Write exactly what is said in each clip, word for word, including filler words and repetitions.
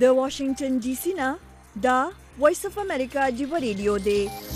د واشنگټن ډي سي نه دا وایس اف امریکا جیو ریډیو دی.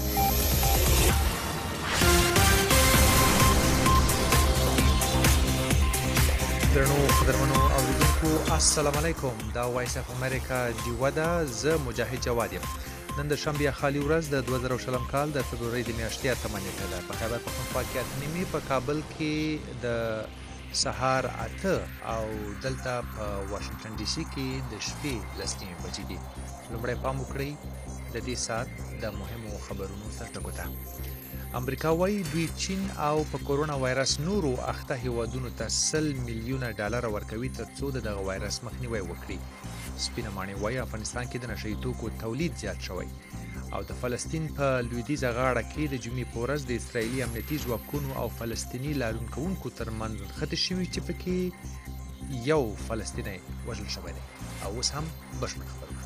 درنو قدرمنو اوریدونکو السلام علیکم. دا وایس اف امریکا جیو ده. زه مجاهد جواد یم. نن د شنبه خالي ورځ د دوه زره شلم کال د فبرवरी د میاشتې اتمه نیټه ده. په خیبر پښتونخوا کې اته نیمې، په کابل کې د سهار اته او دلته په واشنگټن ډي سي کې د شپې لس نیمې بجې دي. لومړی پام وکړئ د دې ساعت د مهمو خبرونو سرټکو ته. امریکا وايي دوی چین او په کورونا وایرس نورو اخته هیوادونو ته سل میلیونه ډالر ورکوي ترڅو د دغه وایرس مخنیوی وکړي. سپینه ماڼۍ وايي افغانستان کې د نشه یي توکو تولید زیات شوی او د فلسطین په لویدیځه غاړه کې د جمعې په ورځ د اسرایلي امنیتي ځواکونو او فلسطیني لارونکوونکو ترمنځ نښتې شوي چې پکې یو فلسطینی وژل شوی دی. او اوس هم بشپړ خبرونه.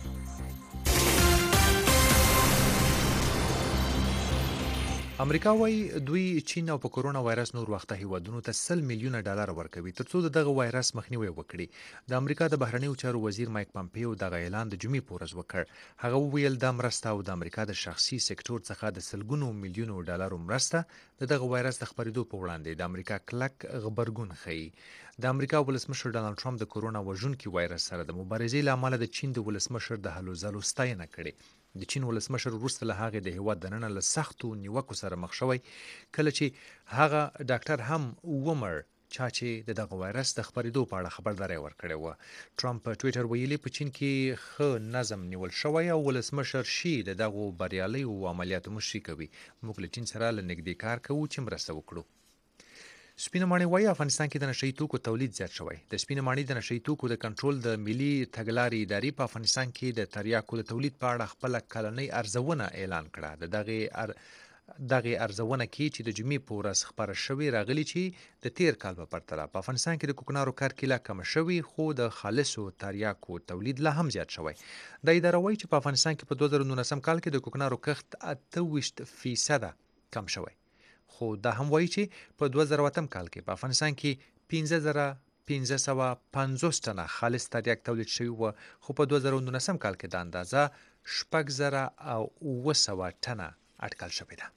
امریکا وايي دوی چین او په کورونا وایرس نور وخته هیوادونو ته سل میلیونه ډالر ورکوي ترڅو د دغه وایرس مخنیوی وکړي. د امریکا د بهرنیو چارو وزیر مایک پامپیو دغه اعلان د جمعې په ورځ وکړ. هغه وویل دا مرسته او د امریکا د شخصي سکتور څخه د سلګونو میلیونو ډالرو مرسته د دغه وایرس د خپرېدو په وړاندې د امریکا کلک غبرګون ښيي. د امریکا ولسمشر ډانلډ ټرمپ د کورونا وژونکي وایرس سره د مبارزې له امله د چین د ولسمشر د هلو ځلو ستاینه کړې. د چین ولسمشر وروسته له هغې د هیواد دننه له سختو نیوکو سره مخ شوی کله چې هغه ډاکټر هم ومر چا چې د دغه وایرس د خپرېدو په اړه خبرداری ورکړې وه. ټرمپ په ټویټر ویلي په چین کې ښه نظم نیول شوی او ولسمشر شي د دغو بریالیو عملیاتو مشري کوي. موږ له چین سره له نږدې کار کوو چې مرسته وکړو. سپینه ماڼۍ وايي افغانستان کې د نشه یي توکو تولید زیات شوی. د سپینه ماڼۍ د نشه یي توکو د کنټرول د ملي تګلارې ادارې په افغانستان کې د تریاکو د تولید په اړه خپله کلنۍ ارزونه اعلان کړه. د دغې ار... دغه ارزونه کې چې د جمعې په ورځ خبره شوې راغلي چې د تیر کال په پرتله په افغانستان کې د کوکنارو کرکیله کمه شوې خو د خالصو تریاکو تولید لا هم زیات شوی. د اداره وايي چې په افغانستان کې په دوه زره نولسم کال کې د کوکنارو کښت اته ویشت فیصده کم شوی. خو دا هم وایي چې په دوه زره اتم کال کې په افغانستان کې پنځه زره پنځه سوه پنځوس ټنه خالص تریاک تولید شوي وو، خو په دوه زره نولسم کال کې دا اندازه شپږ زره او اوه سوه ټنه اټکل شوې ده.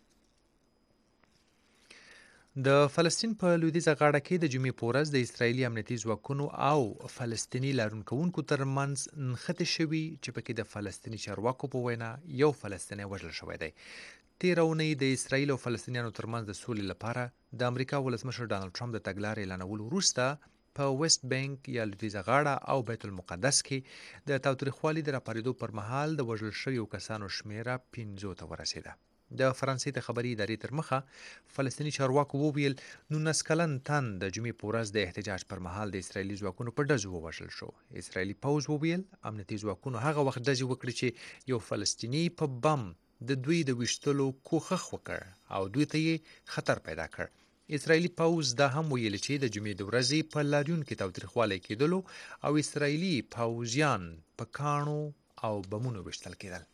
د فلسطین په لویدیځه غاړه کې د جمعې په ورځ د اسرایلي امنیتي ځواکونو او فلسطیني لارونکوونکو ترمنځ نښتې شوي چې پکې د فلسطیني چارواکو په وینا یو فلسطینی وژل شوی دی. تېره اونۍ د اسرایل او فلسطینیانو ترمنځ د سولې لپاره د امریکا ولسمشر ډانلډ ټرمپ د تګلارې اعلانولو وروسته په ویسټ بینک یا لویدیځه غاړه او بیت المقدس کې د تاوتریخوالي د راپارېدو پر مهال د وژل شویو کسانو شمیره پنځو ته ورسېده. د فرانسې د خبري ادارې تر مخه فلسطیني چارواکو وویل نولس کلن تن د جمعې په ورځ د احتجاج پر مهال د اسرایلي ځواکونو په ډزو ووژل شو. اسرایلي پوځ وویل امنیتي ځواکونو هغه وخت ډزې وکړې چې یو فلسطیني په بم د دوی د ویشتلو کوښښ وکړ او دوی ته یې خطر پیدا کړ. اسرایلي پوځ دا هم ویل چې د جمعې د ورځې په لاریون کې تاوتریخوالی کېدلو او اسرایلي پوځیان په کاڼو او بمونو ویشتل کېدل.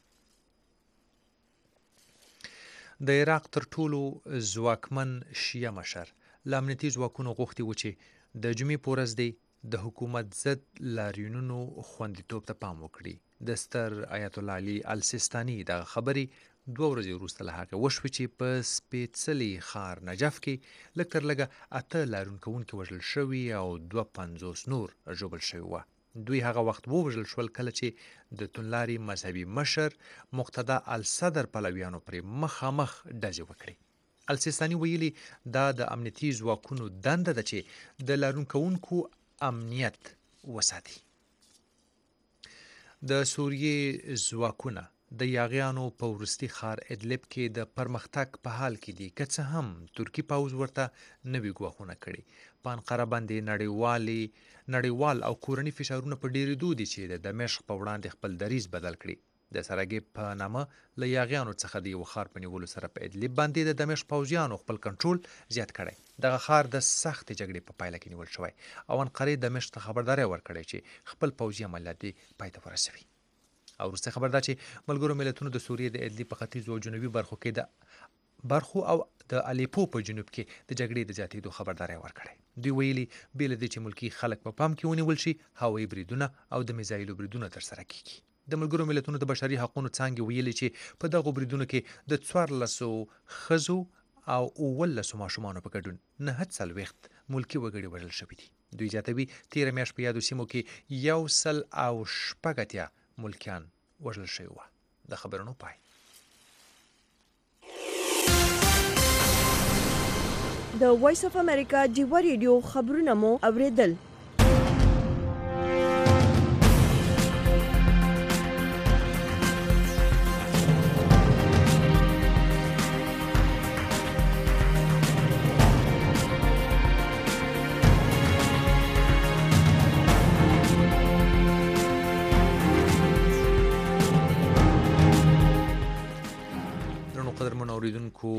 د عراق تر ټولو ځواکمن شیعه مشر له امنیتي ځواکونو غوښتي و چې د جمعې په ورځ دی د حکومت ضد لاریونونو خوندیتوب ته پام وکړي. د ستر آیت الله علي السیستاني دغه خبرې دوه ورځې وروسته له هغې وشوې چې په سپېڅلي ښار نجف کې لږ تر لږه اته لاریونکوونکي وژل شوي او دوه پنځوس نور ژوبل شوي وه. دوی هغه وخت ووژل شول کله چې د توندلاري مذهبي مشر مقتدا الصدر پلویانو پرې مخامخ ډزې وکړې. السیستاني ویلي دا د امنیتي ځواکونو دنده ده چې د لاریونکوونکو امنیت وساتي. د سوریې ځواکونه د یاغیانو په وروستي ښار ادلب کې د پرمختګ په حال کې دي که څه هم ترکي پوځ ورته نوي ګواښونه کړي. په انقره باندې نړیوالي نړیوال او کورني فشارونه په ډېرېدو دي چې د دمشق په وړاندې خپل دریځ بدل کړي. د سراګیب په نامه له یاغیانو څخه د یو ښار په نیولو سره په ادلب باندې د دمشق پوځیانو خپل کنټرول زیات کړی. دغه ښار د سختې جګړې په پایله کې نیول شوی او انقرې دمشق ته خبرداری ورکړی چې خپل پوځي عملیات دې پای ته ورسوي. او وروستی خبر دا چې ملګرو ملتونو د سوریې د ادلب په ختیځو او جنوبي برخو کې د برخو او د الیپو په جنوب کې د جګړې د زیاتېدو خبرداری ورکړی. دوی ویلي بې له دې چې ملکي خلک په پام کې ونیول شي، هوایي بریدونه او د میزایلو بریدونه ترسره کیږي. د ملګرو ملتونو د بشري حقوقو څانګې ویلي چې په دغو بریدونو کې د څوارلسو ښځو او اوولسو ماشومانو په ګډون نهه څلوېښت ملکي وګړي وژل شوي دي. دوی زیاتوي تېره میاشت په یادو سیمو کې یو سل او شپږ اتیا ملکیان وژل شوي وو. د خبرونو پای. د وایس اف امریکا جیوا ریډیو خبرونه مو اوریدل. اوریدونکو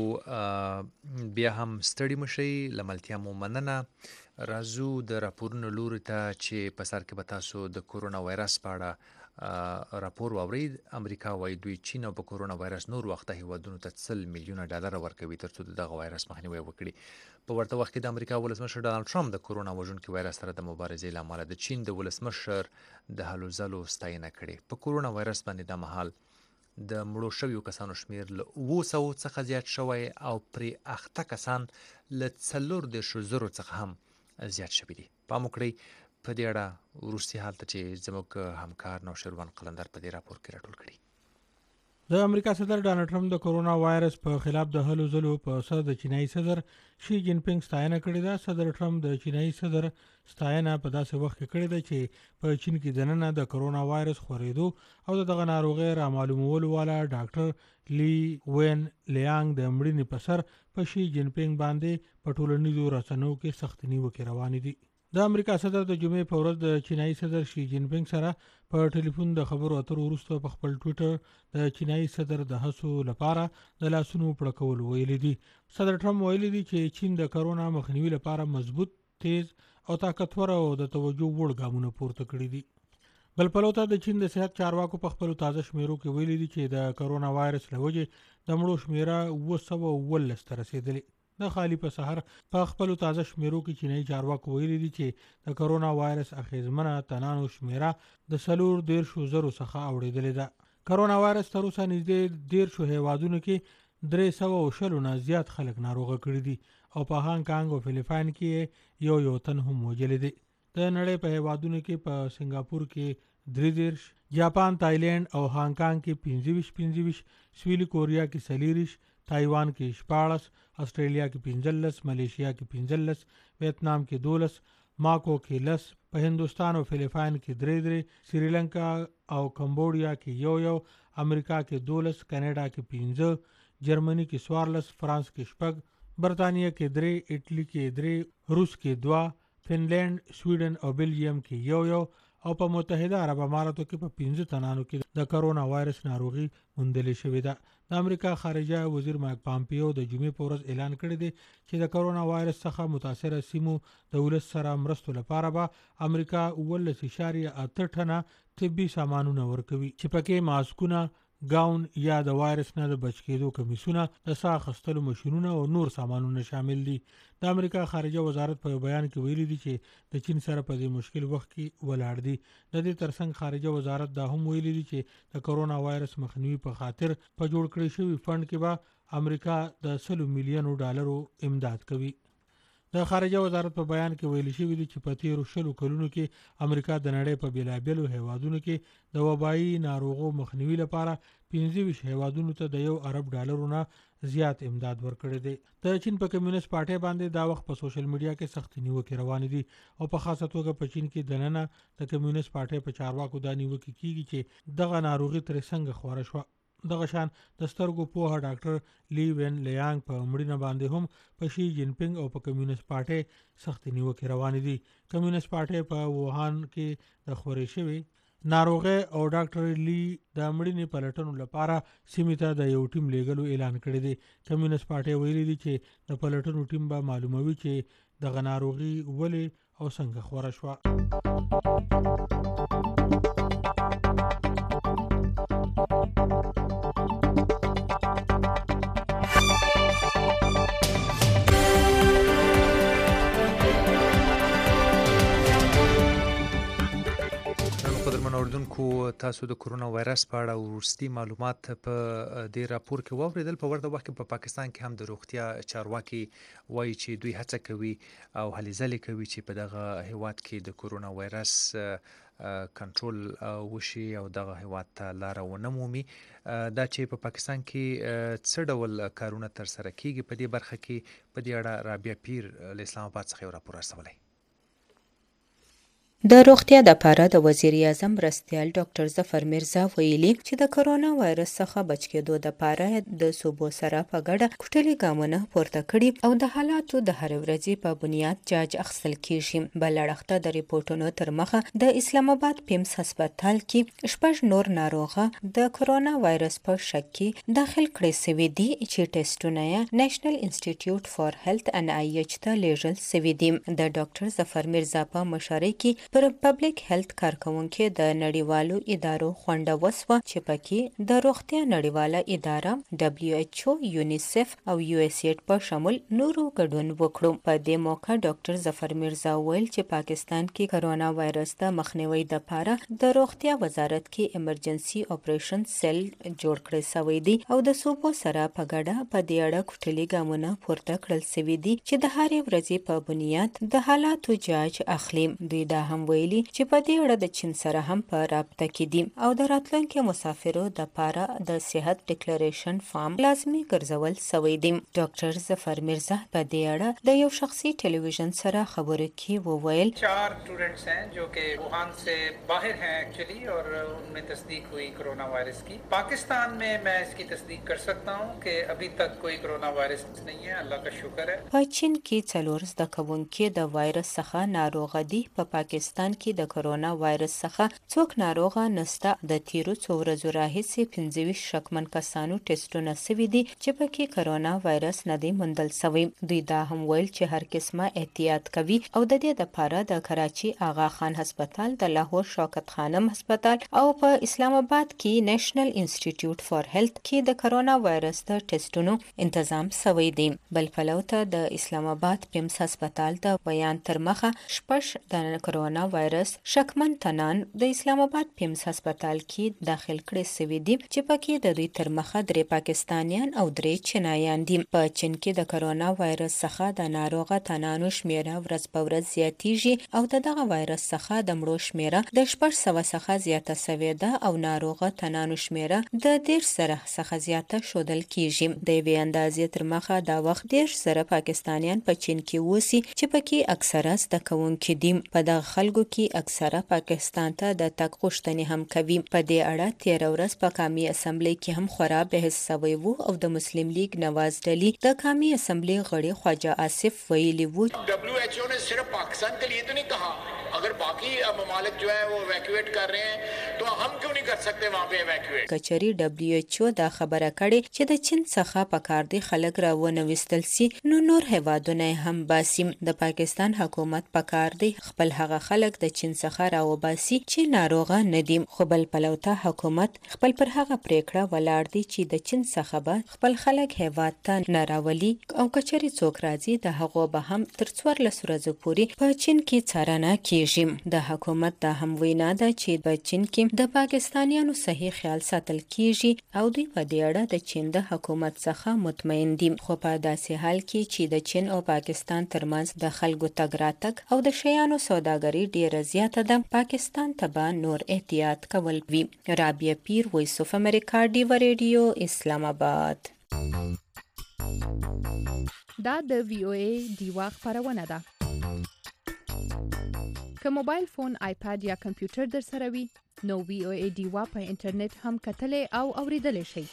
بیا هم ستړي مشئ، له ملتیا مو مننه. راځو د راپورونو لوري ته چې په سر کې به تاسو د کورونا وایرس په اړه راپور واورئ. امریکا وایي دوی چین او په کورونا وایرس نور وخته هیوادونو ته سل میلیونه ډالر ورکوي ترڅو د دغه وایرس مخنیوی وکړي. په ورته وخت کې د امریکا ولسمشر ډانلډ ټرمپ د کورونا وژونکي وایرس سره د مبارزې له امله د چین د ولسمشر د هلو ځلو ستاینه کړې. په کورونا وایرس باندې د مهال د مړو شویو کسانو شمیر له اوه سوو څخه زیات شوی او پرې اخته کسان له څلور دېرشو زرو څخه هم زیات شوي دي. پام وکړئ په دې اړه وروستي حال ته چې زموږ همکار نوشیروان قلندر په دې راپور کې راټول کړي. د امریکا صدر ډانلډ ټرمپ د کورونا وایرس په خلاف د هلو ځلو په سر د چینایي صدر شي جین پینګ ستاینه کړې ده. صدر ټرمپ د چینایي صدر ستاینه په داسې وخت کې کړې ده چې په چین کې دننه د کورونا وایرس خورېدو او د دغه ناروغۍ رامعلومولو والا ډاکټر لی وین لیانګ د مړینې په سر په شي جین پینګ باندې په ټولنیزو رسنیو کې سخت نیوکې روانې دي. د امریکا صدر د جمعې په ورځ د چینایي صدر شي جین پینګ سره په ټلیفون د خبرو اترو وروسته په خپل ټویټر د چینایي صدر د هڅو لپاره د لاسونو پړکول ویلي دي. صدر ټرمپ ویلي دي چې چین د کرونا مخنیوي لپاره مضبوط، تیز او طاقتور او د توجه وړ ګامونه پورته کړي دي. بل پلو ته د چین د صحت چارواکو په خپل تازه شمیرو کې ویلي دي چې د کرونا وایرس له وجې د مړو شمیره اوه سوه اوولس ته رسېدلې. د خالی په سحر په خپل تازه شمیرو کې چینایي چارواکو ویلي دي چې د کرونا وایرس اخیزمنه تنانو شمیره د څلور دېرشو زرو څخه اوړېدلې ده. کرونا وایرس تر اوسه نږدې دېرشو هیوادونو کې درې سوه او شلو نه زیات خلک ناروغه کړي دي او په هانګ کانګ او فلپاین کې یو یو تن هم وژلی دی. د نړۍ په هیوادونو کې په سنګاپور کې درې دېرش، جاپان، تایلینډ او هانګ کانګ کې پنځه ویشت پنځه ویشت، سویلي کوریا کې څلېرویشت، تایوان کې شپاړس، استرالیا کې پنځلس، ملیشیا کې پنځلس، ویتنام کې دولس، ماکو کې لس، په هندوستان او فلپاین کې درې درې، سریلنکا او کمبوډیا کې یو یو، امریکا کې دولس، کینیډا کې پنځه، جرمني کې څوارلس، فرانس کې شپږ، برطانیه کې درې، اټلی کې درې، روس کې دوه، فنلینډ، سویډن او بلجیم کې یو یو او په متحده عرب اماراتو کې په پنځه تنانو کې د کرونا وایرس ناروغي موندلې شوې ده. د امریکا خارجه وزیر مایک پامپیو د جمعې په ورځ اعلان کړی دی چې د کرونا وایرس څخه متاثره سیمو د ولس سره مرستو لپاره به امریکا اوولس اعشاریه اته ټنه طبي سامانونه ورکوي چې پکې ماسکونه، گاون یا د وایرس نه د بچ کېدو کمیسونه، د ساه اخیستلو ماشینونه او نور سامانونه شامل دي. د امریکا خارجه وزارت په بیان کې ویلي دي چې د چین سره په دې مشکل وخت کې ولاړ دي. د دې ترڅنګ خارجه وزارت دا هم ویلي دي چې د کرونا وایرس مخنیوي په خاطر په جوړ کړی شوي فند کې به امریکا د سلو میلیونو ډالرو امداد کوي. د خارجه وزارت په بیان کې ویل شوي دي چې په تیرو شلو کلونو کې امریکا د نړۍ په بیلابیلو هیوادونو کې د وبایي ناروغو مخنیوي لپاره پنځه ویشت هیوادونو ته د یو ارب ډالرو نه زیات امداد ورکړی دی. د چین په کمیونست پارټۍ باندې دا وخت په سوشل میډیا کې سخت نیوکې روانې دي او په خاصه توګه په چین کې دننه د کمیونست پارټۍ په چارواکو دا نیوکې کیږي چې دغه ناروغي ترې څنګه خوره شوه. دغه شان د سترګو پوهه ډاکټر لی وین لیانګ په مړینه باندې هم په شي جین پینګ او په کمیونست پارټۍ سخت نیوکې روانې دي. کمیونست پارټۍ په ووهان کې د خورې شوي ناروغي او ډاکټر لی د مړینې پلټنو لپاره سیمې ته د یو ټیم لیږلو اعلان کړی دی. کمیونست پارټۍ ویلي دي چې د پلټنو ټیم به معلوموي چې دغه ناروغي ولې او څنګه خوره شوه. اوردونکو تاسو د کورونا وایرس په اړه وروستي معلومات په دې راپور کې واوریدل. په ورته وخت کې په پاکستان کې هم د روغتیا چارواکي وایي چې دوی هڅه کوي او هلې ځلې کوي چې په دغه هیواد کې د کورونا وایرس کنټرول وشي او دغه هیواد ته لاره ونه مومي. دا چې په پاکستان کې څه ډول کارونه ترسره کیږي په دې برخه کې، په دې اړه رابعه پیر له اسلام آباد څخه یو راپور راستولی. د روغتیا د پاره د وزیر اعظم مرستیال ډاکټر ظفر میرزا ویلي چې د کرونا وایرس څخه بچ کېدو د پاره د صوبو سره په ګډه کوټلي ګامونه پورته کړي او د حالاتو د هر ورځې په بنیاد جاج اخیستل کیږي. بل اړخته د ریپورتونو تر مخه د اسلام آباد پیمز هسپتال کې شپږ نور ناروغه د کرونا وایرس په شک کې داخل کړي سوي دي چې ټیسټونه یې نېشنل انسټیټیوټ فار هیلث ان آی ایچ ته لیږل سوي دي. د ډاکټر ظفر میرزا په مشرۍ کې پر پبلک هیلث کارکونکو د نړیوالو ادارو خونده وسوه چې پکې د روغتیا نړیواله اداره دبليو ایچ او، یونیسف او یو اس ایډ په شمول نورو ګډون وکړو. په دې موقع ډاکټر ظفر میرزا ویل چې پاکستان کې کرونا وایرس د مخنیوي لپاره د روغتیا وزارت کې ایمرجنسي اپریشن سیل جوړ کړی شوی دی او د صوبو سره په ګډه په دې اړه کوټلي ګامونه پورته کړل شوي دي چې د هرې ورځې په بنیاد د حالاتو جاج اخلي. دوی دا هم ویلي چې په دې اړه د چین سره هم په رابطه کې دي او د راتلونکو مسافرو د پاره د صحت ډیکلریشن فارم لازمي ګرځول شوی دی. ډاکټر ظفر میرزا په دې اړه د یو شخصي ټلویزیون سره خبرو کې وویل चार स्टूडेंट्स हैं जो कि वुहान से बाहर हैं एक्चुअली और उनमें तस्दीक हुई कोरोना वायरस की. पाकिस्तान में मैं इसकी तस्दीक कर सकता हूं कि अभी तक कोई कोरोना वायरस नहीं है, अल्लाह का शुक्र है. په چین کې څلور زده کوونکي د وایرس څخه ناروغ دي. په پاکستان کې د کرونا وایرس څخه څوک ناروغه نسته. د تیرو څو ورځو راهیسې پنځه ویشت شکمن کسانو ټیسټونه سوي دي چې پکې کرونا وایرس نه دی موندل شوی. دوی دا هم ویل چې هر قسمه احتیاط کوي او د دې لپاره د کراچي آغا خان هسپتال، د لاهور شوکت خانم هسپتال او په اسلام آباد کې نېشنل انسټیټیوټ فار هیلث کې د کرونا وایرس د ټیسټونو تنظیم شوی دی. بل پلو ته د اسلام آباد پیمز هسپتال د بیان تر مخه شپږ د کرونا وایرس شکمن تنان د اسلام آباد پیمز هسپتال کې داخل کړي سوي دي چې پکې د دوی تر مخه درې پاکستانیان او درې چینایان دي. په چین کې د کرونا وایرس څخه د ناروغه تنانو شمیره ورځ په ورځ زیاتیږي او د دغه وایرس څخه د مړو شمیره د شپږ سوه څخه زیاته سوې ده او ناروغه تنانو شمیره د دېرش زره څخه زیاته ښودل کیږي. د یوې اندازې تر مخه دا وخت دېرش زره پاکستانیان په چین کې اوسي چې پکې اکثره زده کوونکي دي. په دغه خلکو کې اکثره پاکستان ته د تګ غوښتنې هم کوي. په دې اړه تېره ورځ په قومي اسمبلی کې هم خورا بحث شوی و او د مسلم لیگ نواز ډلې د قومي اسمبلی غړي خواجه آصف ویلي و डब्ल्यू एच ओ ने सिर्फ पाकिस्तान के लिए तो नहीं कहा, अगर बाकी ममालिक जो है वो इवैक्यूएट कर रहे हैं तो हम क्यों नहीं कर सकते वहाँ पे इवैक्यूएट. کچری دبليو ایچ او دا خبره کړي چې د چین څخه په کار دي خلک راونه وستل سي نو نور هیوادونه هم باسي. د پاکستان حکومت په کار دی خپل هغه خلک د چین څخه راوباسي چې ناروغه نه دي. خو بل پلوته حکومت خپل پر هغه پریکړه ولاړ دی چې د چین څخه به خپل خلک هیواد ته نه راولي او کچری څوک راځي د هغو به هم تر څوارلس ورځو پورې په چین کې څارنه کیږي. د حکومت دا هم وینا ده چې په چین کې د پاکستانیانو صحیح خیال ساتل کیږي او دوی په دې اړه د چین د حکومت څخه مطمئن دي. خو په داسې حال کې چې د چین او پاکستان ترمنځ د خلکو تګ راتګ او د شیانو سوداګري ډیره زیاته ده، پاکستان ته به نور احتیاط کول وي. رابعه پیر، وایس اف امریکا، ډیو ریډیو، اسلام آباد. دا د وی او ای ډیوا خبرونه ده. که موبایل فون، آیپاد یا کمپیوټر در سره وي نو وی او ای ډیوا په انټرنیټ هم کتلی او اوریدلی شئ.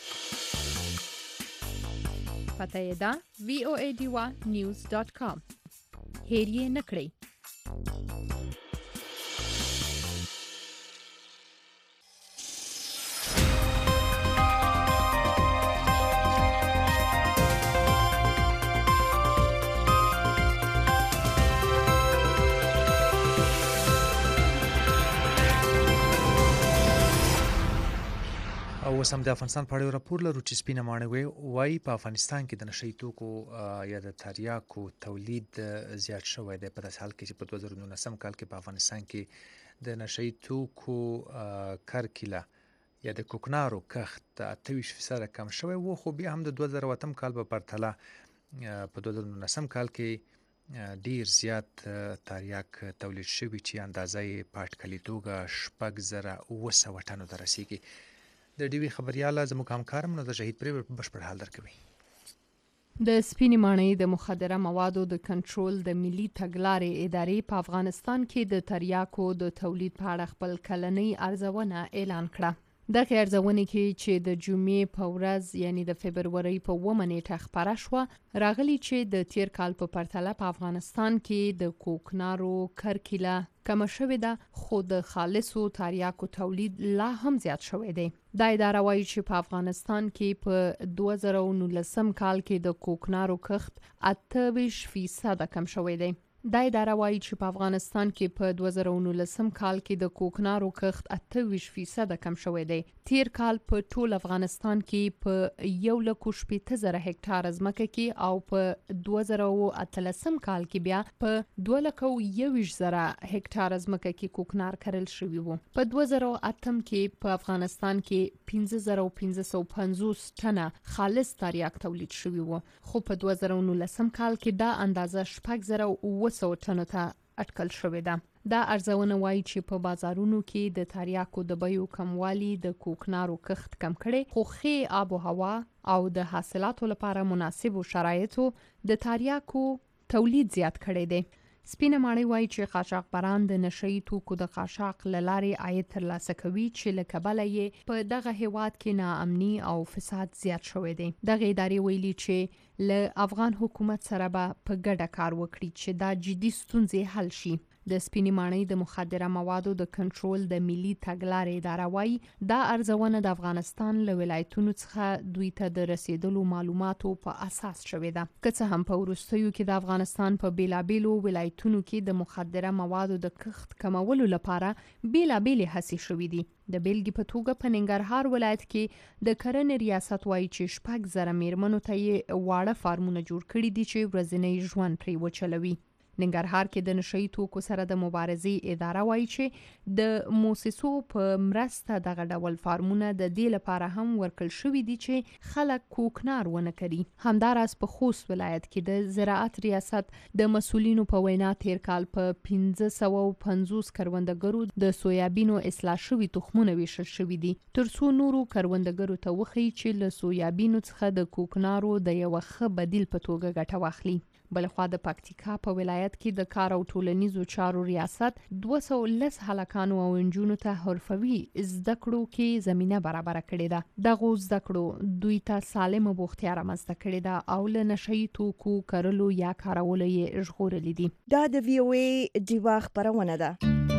پته یې ده وی او ای ډیوا نیوز ډاټ کام. هیر یې نه کړئ. اوس هم د افغانستان په اړه راپور لرو چې سپینه ماڼۍ وایي وایي په افغانستان کې د نشه یي توکو یا د تریاکو تولید زیات شوی دی په داسې حال کې چې په دوه زره نولسم کال کې په افغانستان کې د نشه یي توکو کرکیله یا د کوکنارو کښت اته ویشت فیصده کم شوی و، خو بیا هم د دوه زره اووه کال په پرتله په دوه زره نولسم کال کې ډیر زیات تریاک تولید شوی چې اندازه یې په اټکلي توګه شپږ زره اوه سوه ټنو ته رسیږي. د ډیوي خبریاله زموږ همکارم نو د شهید پرې بشپړ حال درکوي. د سپینې ماڼۍ د مخدره موادو د کنټرول د ملي تګلارې ادارې په افغانستان کې د تریاکو د تولید په اړه خپل کلنۍ ارزونه اعلان کړه. دغه ارزونه کې چې د جمعې په ورځ یعنی د فبرورۍ په اوومه نیټه خپره شوه راغلی چې د تیر کال په پرتله په افغانستان کې د کوکنارو کرکیله کم شوې ده، خو د خالصو تریاکو تولید لا هم زیات شوی دی. دا اداره وایي چې په افغانستان کې په دوه زره نولسم کال کې د کوکنارو کښت اته ویشت فیصده کم شوی دی. دا اداره وایي چې په افغانستان کې په دوه زره نولسم کال کې د کوکنارو کښت اته ویشت فیصده کم شوی دی. تیر کال په ټول افغانستان کې په یو لک شپېته زره هکټار ځمکه کې او په دوه زره اتلسم کال کې بیا په دوه لک یو ویشت زره هکټار ځمکه کې کوکنار کرل شوي وو. په دوه زره اتم کې په افغانستان کې پنځه زره پنځه سوه پنځوس ټنه خالص تریاک تولید شوي وو، خو په دوه زره نولسم کال کې دا اندازه شپږ زره اوه سوه ټنو ته اټکل شوې ده. دا ارزونه وایي چې په بازارونو کې د تریاکو د بیو کموالی د کوکنارو کښت کم کړي، خو ښې آب و هوا او د حاصلاتو لپاره مناسبو شرایطو د تریاکو تولید زیات کړی دی. سپینه ماڼۍ وایي چې قاچاقبران د نشه یي توکو د قاچاق له لارې عاید ترلاسه کوي چې له کبله یې په دغه هیواد کې ناامني او فساد زیات شوی دی. دغه ادارې ویلي چې له افغان حکومت سره به په ګډه کار وکړي چې دا جدي ستونزې حل شي. د سپینې ماڼۍ د مخدره موادو د کنټرول د ملي تګلارې اداره وایي دا ارزونه د افغانستان له ولایتونو څخه دوی ته د رسیدلو معلوماتو په اساس شوې ده. که څه هم په وروستیو کې د افغانستان په بیلابیلو ولایتونو کې د مخدره موادو د کښت کمولو لپاره بیلابیلې هڅې شوې دي. د بیلګې په توګه په ننګرهار ولایت کې د کرنې ریاست وایي چې شپږ زره میرمنو ته یې واړه فارمونه جوړ کړي دي چې ورځنی ژوند پرې وچلوي. ننګرهار کې د نشه یي توکو سره د مبارزې اداره وایي چې د موسسو په مرسته دغه ډول فارمونه د دې لپاره هم ورکړل شوي دي چې خلک کوکنار ونه کړي. همداراز په خوست ولایت کې د زراعت ریاست د مسؤلینو په وینا تیر کال په پنځه سوه پنځوس کروندګرو د سویابینو اصلاح شوي تخمونه ویشل شوي دي، ترڅو نورو کروندګرو ته وښیي چې له سویابینو څخه د کوکنارو د یوه ښه بدیل په توګه ګټه واخلي. بلخوا د پکتیکا په ولایت کې د کار او ټولنیزو چارو ریاست دوه سوه لس هلکانو او نجونو ته حرفوي زده کړو کې زمینه برابره کړې ده. دغو زده کړو دوی ته سالمه بوختیا رامنځته کړې ده او له نشه یي توکو کرلو یا کارولو یې ژغورلي دي. دا د وی او ای ډیوا خبرونه ده.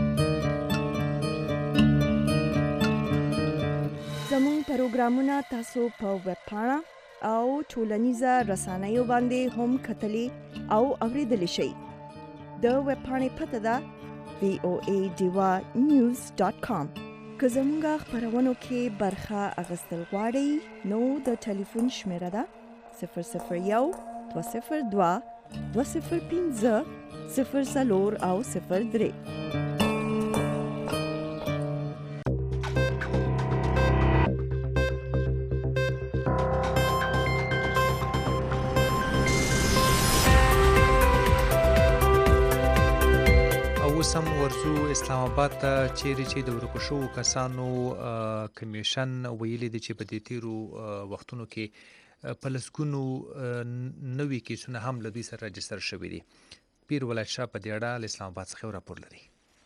زموږ پروګرامونه تاسو په ویب پاڼه او ټولنیزه رسنیو باندې هم کتلی او اوریدلی شئ. د ویب پاڼې پته ده وی او ای ډیوا نیوز ډاټ کام. که زموږ خبرونو کې برخه اخیستل غواړئ نو د ټلیفون شمیره ده صفر صفر یو دوه صفر دوه دوه صفر پنځه صفر څلور او صفر درې. سم ورزو اسلام آباد ته چیرې چې د ورکو شوو کسانو کمیشن ویلي دی چې په دې تیرو وختونو کې په لسګونو نوي کیسونه هم له دوی سره رجستر شوي دي. پیر ولایت شاه په دې اړه له اسلام آباد څخه راپور لري.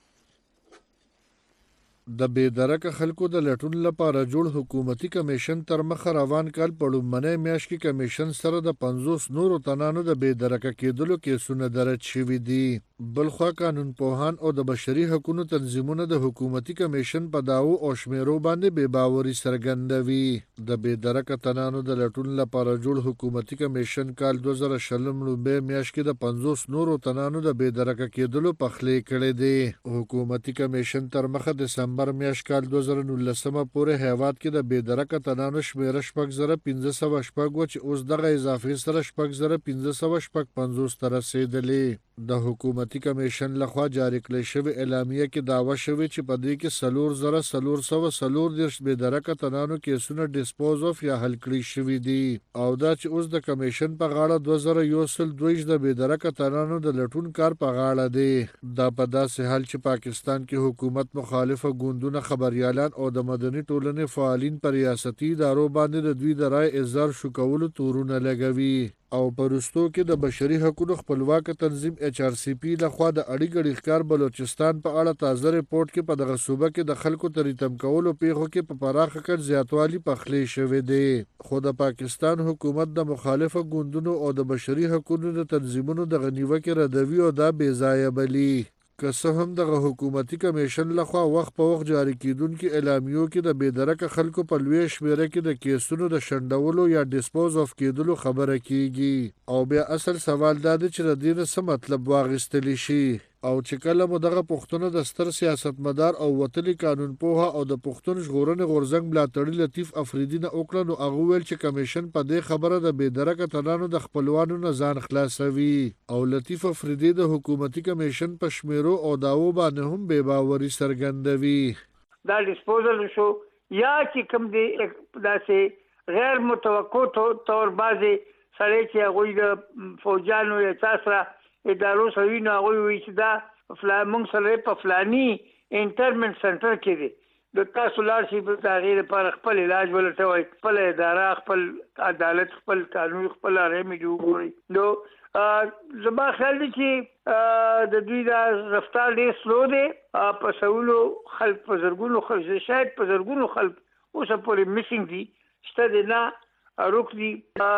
د بېدرکه خلکو د لټون لپاره جوړ حکومتي کمیشن تر مخه روان کال په لومړنۍ میاشت کې کمیشن سره د پنځوس نورو تنانو د بېدرکه کېدلو کیسونه درج شوي دي. بلخوا قانونپوهان او د بشري حقوقو تنظیمونه د حکومتي کمیشن په دعوو او شمیرو باندې بې باوري څرګندوي. د بېدرکه تنانو د لټون لپاره جوړ حکومتي کمیشن کال دوه زره شلم لومړۍ میاشت کې د پنځوس نورو تنانو د بېدرکه کېدلو پخلی کړی دی. حکومتي کمیشن تر مخه دسمبر دسمبر میاشت کال دوه زره نولسمه پورې هیواد کې د بې درکه تنانو شمیره شپږ زره پنځه سوه شپږ وه چې اوس دغه اضافې سره شپږ زره پنځه سوه شپږ پنځوس ته رسېدلې. د حکومتي کمیشن لخوا جاری کړې شوې اعلامیه کې دعوه شوې چې په دې کې څلور زره څلور سوه څلور دېرش بې درکه تنانو کیسونه ډسپوز اف یا حل کړي شوي دي او دا چې اوس د کمیشن په غاړه دوه زره یو سل دوه ویشت د بې درکه تنانو د لټون کار په غاړه دی. دا په داسې حال چې پاکستان کې حکومت مخالفه ګوندونه خبريالان او د مدني ټولنې فعالین پر ریاستي ادارو باندې د دوی د رای اظهار شو کولو تورونه لګوي او پرستو کې د بشري حقوقو خپلواک تنظیم ایچ آر سی پی لخوا د اړیګړي ښکار بلوچستان په اړه تازه ریپورت کې په دغه صوبه کې د خلکو تریتم کولو پیښو کې په پراخه کچ زیاتوالی پخلی شوی دی. خو د پاکستان حکومت د مخالفه ګوندونو او د بشري حقوقو د تنظیمونو د غنیوکې ردوي او دا بې ځایه بلی. که څه هم دغه حکومتي کمیشن لخوا وخت په وخت جاری کیدونکو اعلامیو کې د بې درکه خلکو په لوی شمیره کې د کیسونو د شنډولو یا ډسپوز اف کیدلو خبره کیږي او بیا اصل سوال دا دی چې د دې نه څه مطلب واخیستلی شي او چې کله مو دغه پښتون د ستر سیاستمدار او وتلی قانون پوها او د پښتون ژغورنې غورځنګ ملاتړي لطیف افریدي نه وکړه نو هغه ویل چې کمیشن په دې خبره د بې درکه تنانو د خپلوانو نه ځان خلاصوي او لطیف افریدي د حکومتي کمیشن په شمیرو او داوو باندې هم بې باوري څرګندوي. دا ډسپوزل شو یا چې کوم دی داسې غیر متوقع طور بعضې سړی چې هغوی د فوجانو یا چا سره ادارو سوي نو هغوی وایي چې دا فلا موږ سره په فلاني انټرمنټ سنټر کې دی د تاسو لاړ شئ په د هغې لپاره خپل علاج ولټوئ وایي خپله اداره خپل عدالت خپل قانون خپل رمیډي وګورئ. نو زما خیال دی چې د دوی دا رفتار ډېر سلو دی په سلو خلک په زرګونو خلک شاید په زرګونو خلک اوسه پورې مسینګ دي شته دی نه روک دي.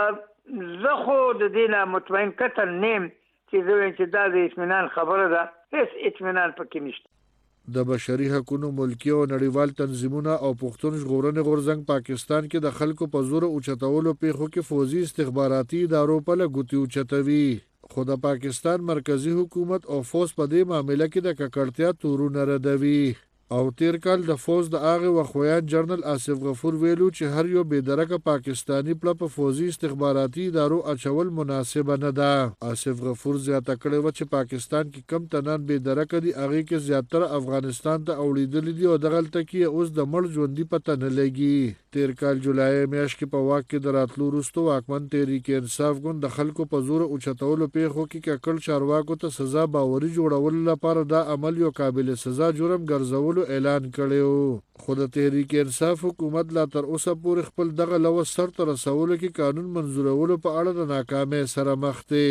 زه خو د دې نه مطمئن قطعا نیم چې زه وایم چې دا د اطمینان خبره ده هېڅ اطمینان پکې نشته. د بشري حقوقو ملکي او نړیوال تنظیمونه او پښتون ژغورنې غورځنګ پاکستان کې د خلکو په زور اوچتولو پیښو کې فوزي استخباراتي ادارو په لګوتې اوچتوي خو د پاکستان مرکزی حکومت او فوز په دې معاملې کې د ککړتیا تورونه ردوي او تیر کال د فوز د هغه وخویان جنرال آصف غفور ویلو چې هر یو بې درکه پاکستانی پله په فوزي استخباراتي ادارو اچول مناسبه نه ده. آصف غفور زیاته کړې وه چې پاکستان کې کم تنان بې درکه دي هغې کې زیاتره افغانستان ته اوړېدلي دي او دغلته کې اوس د مړ ژوندي پته نه لګي. تیر کال جولای میاشت کې په واک کې د راتلو وروسته واکمن تحریک انصاف ګوند د خلکو په زور اوچتولو پیښو کې ککړ چارواکو ته سزا باوري جوړولو لپاره دا عمل یو قابل سزا جرم ګرځولو اعلان کړو خو د تحریک انصاف حکومت لا تر اوسه پورې خپل دغه لوث سرته رسولو کې قانون منظورولو په اړه د ناکامۍ سره مخ دی.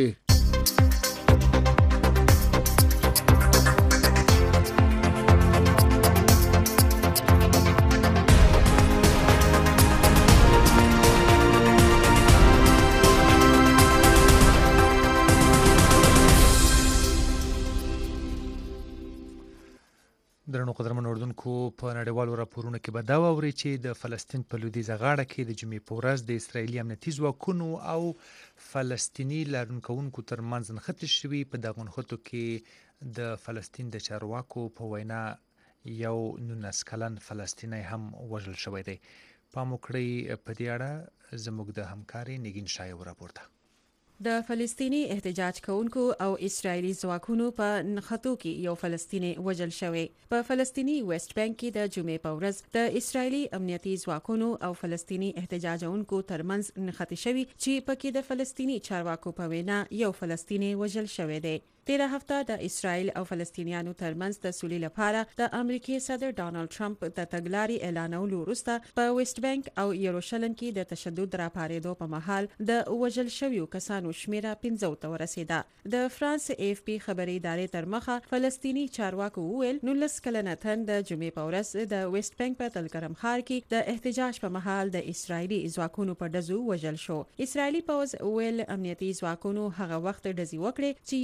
درنو قدرمن اردوونکو په نړیوالو راپورونو کې به دا واورئ چې د فلسطین په لویدیځه غاړه کې د جمعې په ورځ د اسرایلي امنیتي ځواکونو او فلسطیني لارونکوونکو ترمنځ نښتې شوي. په دغو نښتو کې د فلسطین د چارواکو په وینا یو نولس کلن فلسطینی هم وژل شوی دی. پام وکړئ په دې اړه زموږ د همکارې نګین شایو راپور ته. د فلسطینی احتجاج کوونکو او اسرایلی ځواکونو په نښتو کې یو فلسطینی وژل شوی. په فلسطینی ویسټ بانک کې د جمعې په ورځ د اسرایلی امنیتي ځواکونو او فلسطینی احتجاجونکو ترمنځ نښتې شوي چې پکې د فلسطینی چارواکو په وینا یو فلسطینی وژل شوی دی. تیره هفته د اسرایل او فلسطینیانو ترمنځ د سولې لپاره د امریکای صدر ډانلډ ټرمپ د تګلارې اعلانولو وروسته په ویسټ بانک او یروشلم کې د تشدد راپارېدو په مهال د وژل شویو کسانو شمیره پنځو ته ورسېده. د فرانس ای اف پی خبري ادارې تر مخه فلسطینی چارواکو وویل نولس کلنه تن د جمعې په ورځ د ویسټ بانک په تلګرم ښار کې د احتجاج په مهال د اسرایلی ځواکونو په ډزو وژل شو. اسرایلی پوځ ویل امنیتي ځواکونو هغه وخت ډزې وکړې چې یو فلسطینی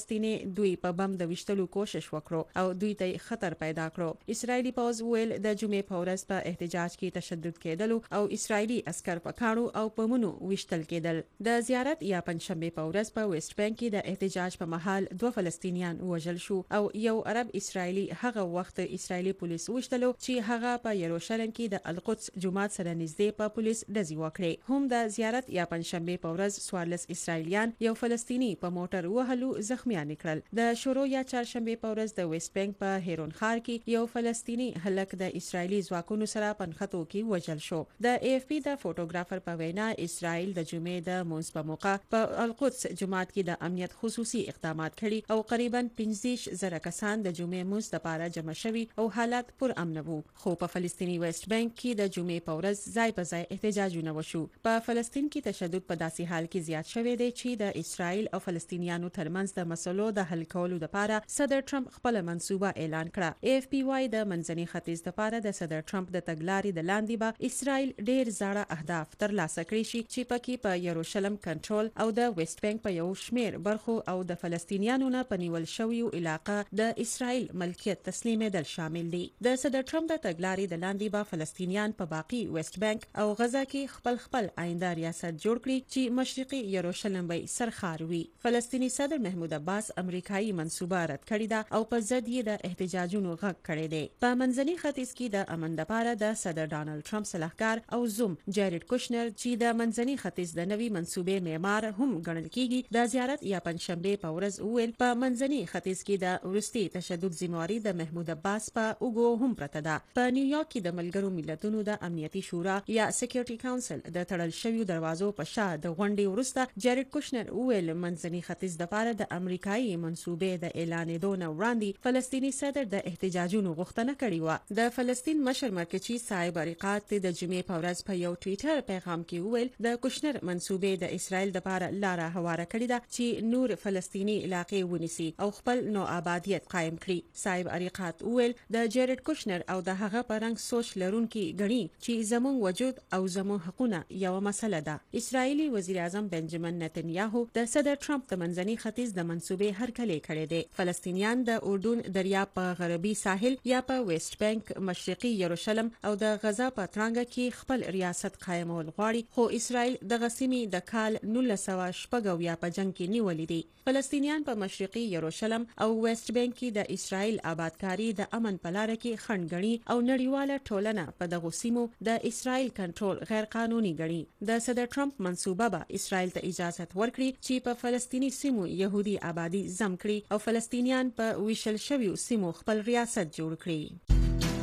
فلسطیني دوی په بم د وشتلو کوشش وکړو او دوی ته خطر پیدا کړو. اسرایلی پوز ویل د جمعې په ورځ په احتجاج کې تشدد کېدل او اسرایلی عسكر په کاڼو او پمونو وشتل کېدل. د زیارت یا پنځشنبه په ورځ په ویسټ بانک کې د احتجاج په مهال دوه فلسطینیان وژل شو او یو عرب اسرایلی هغه وخت اسرایلی پولیس وشتلو چې هغه په یروشلم کې د القدس جماعت سره نږدې په پولیس دزي وکړي. هم د زیارت یا پنځشنبه په ورځ سوارلس اسرایلیان یو فلسطینی په موټر وهلو زخمیان کړل. د شروع یا چهارشنبه په ورځ د ویسټ بانک په هیرون ښار کې یو فلسطینی هلک د اسرایلی ځواکونو سره پنخته کې وژل شو. د ای اف پی د فوټوګرافر په وینا اسرایل د جمعې د مونځ په موقع په القدس جماعت کې د امنیت خصوصي اقدامات کړي او قریبا پنځه زره کسان د جمعې مونځ لپاره جمع شوي او حالات پر امن وو. خو په فلسطینی ویسټ بانک کې د جمعې په ورځ ځای په ځای احتجاجونه وشو. په فلسطین کې تشدد په داسې حال کې زیات شوی دی چې د اسرایل او فلسطینیانو ترمنځ د مسلو د حل کولو لپاره صدر ټرمپ خپل منصوبه اعلان کړه. ای اف پی وايي د منځني ختیځ لپاره د صدر ټرمپ د تګلارې د لاندې به اسرائیل ډیر زړه اهداف ترلاسه کړي شي چې پکې په یروشلم کنټرول او د ویسټ بانک په یو شمیر برخو او د فلسطینیانو نه پنیول شویو علاقه د اسرائیل ملکیت تسلیمېدل شامل دي. د صدر ټرمپ د تګلارې د لاندې به فلسطینیان په باقي ویسټ بانک او غزا کې خپل خپل آینده ریاست جوړ کړي چې مشرقي یروشلم به سرخار وي. فلسطینی صدر محمود عباس امریکایي منصوبه رد کړې ده او په ضد یې د احتجاجونو غږ کړی دی. په منځني ختیځ کې د امن لپاره د صدر ډانلډ ټرمپ صلاحکار او زوم جیرډ کوشنر چې د منځني ختیځ د نوي منصوبې معمار هم ګڼل کیږي د زیارت یا پنځشنبه په ورځ ویل په منځني ختیځ کې د ورستي تشدد ذمہواری د محمود عباس په اوګو هم پرته ده. په نیویارک کې د ملګرو ملتونو د امنیتي شورا یا سکیورټي کونسل د تړل شویو دروازو په شا د غونډې وروسته جیرډ کوشنر ویل منځني ختیځ لپاره د امریکایي منصوبې د اعلانېدو نه وړاندې فلسطینی صدر د احتجاجونو غوښتنه کړې و. د فلسطین مشر مرکچی صاحب اریقات د جمعې په ورځ په یو ټویټر پیغام کې ویل د کوشنر منصوبې د اسرائیل لپاره لاره هواره کړې ده چې نور فلسطینی علاقې ونیسي او خپل نو آبادیت قائم کړي. صاحب اریقات ویل د جیرډ کوشنر او د هغه پرنګ سوچ لرونکي غني چې زموږ وجود او زموږ حقونه یو مسله ده. اسرائیلی وزیر اعظم بنجامین نتنیاهو د صدر ټرمپ د منځني ختیځ د منصوبې هرکلی کړی دی. فلسطینیان د اردن دریاب په غربي ساحل یا په ویسټ بانک مشرقي یروشلم او د غزا په ترانګه کې خپل ریاست قائمول غواړي خو اسرائیل د غسیمي د کال نولس سوه شپږ اویا په جنگ کې نیولې دي. فلسطینیان په مشرقي یروشلم او ویسټ بانک کې د اسرائیل آبادکاری د امن په لار کې خنډ ګڼي او نړیواله ټولنه په دغو سیمو د اسرائیل کنټرول غیر قانوني ګڼي. د صدر ټرمپ منصوبه به اسرائیل ته اجازه ورکړي چې په فلسطینی سیمو يهودي آبادی زم کړي او فلسطینیان په ویشل شویو سیمو خپل ریاست جوړ کړي.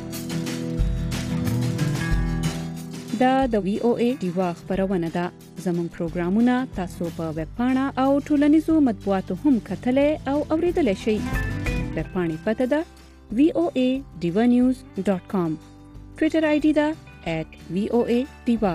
دا د وی او ای دیوا خبرونه ده. زموږ پروګرامونه تاسو په ویب پاڼه او ټولنیزو مطبوعاتو هم کتلای او اوریدلای شئ. ویب پاڼې پته ده وی او ای دیوا نیوز ډاٹ کام. ټویټر آی ډي ده ایٹ وی او ای دیوا.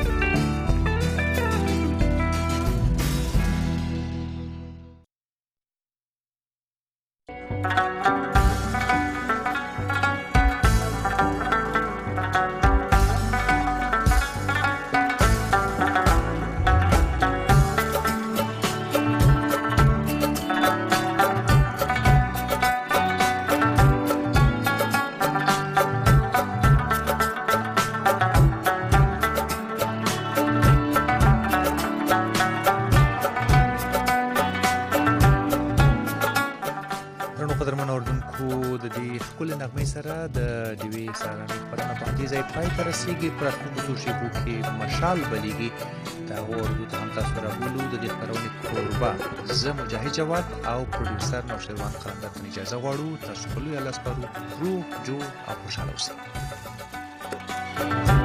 سره د دیوی سارانې خبرونه په دې ځای پای ته رسیږي. پر خصوصي شیبو کې مشال بلیږي دا ورته هم تاسو راغلو د دې خبرونه کوربه زه مجاهد جواد او پروډوسر نوشیروان خاندان اجازه غواړو. تاسو خپل الله سپارو روح جو او خوشاله اوسئ.